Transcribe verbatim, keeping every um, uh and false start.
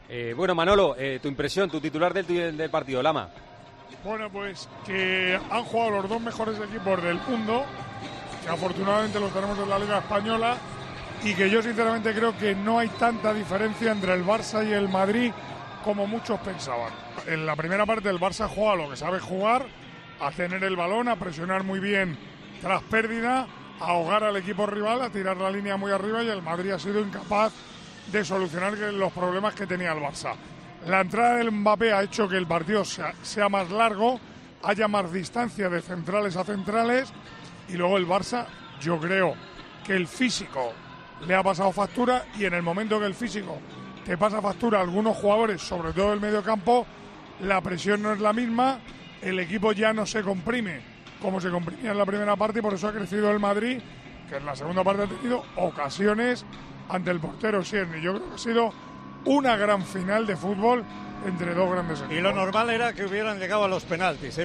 Eh, bueno, Manolo, eh, tu impresión, tu titular del, del partido, Lama. Bueno, pues que han jugado los dos mejores equipos del mundo, que afortunadamente los tenemos en la Liga Española, y que yo sinceramente creo que no hay tanta diferencia entre el Barça y el Madrid como muchos pensaban. En la primera parte el Barça juega a lo que sabe jugar, a tener el balón, a presionar muy bien tras pérdida, a ahogar al equipo rival, a tirar la línea muy arriba, y el Madrid ha sido incapaz de solucionar los problemas que tenía el Barça. La entrada del Mbappé ha hecho que el partido sea, sea más largo, haya más distancia de centrales a centrales, y luego el Barça, yo creo que el físico le ha pasado factura, y en el momento que el físico te pasa factura a algunos jugadores, sobre todo el medio campo, la presión no es la misma, el equipo ya no se comprime como se comprimía en la primera parte, y por eso ha crecido el Madrid, que en la segunda parte ha tenido ocasiones ante el portero Szczęsny. Yo creo que ha sido una gran final de fútbol entre dos grandes equipos. Y lo normal era que hubieran llegado a los penaltis, ¿eh?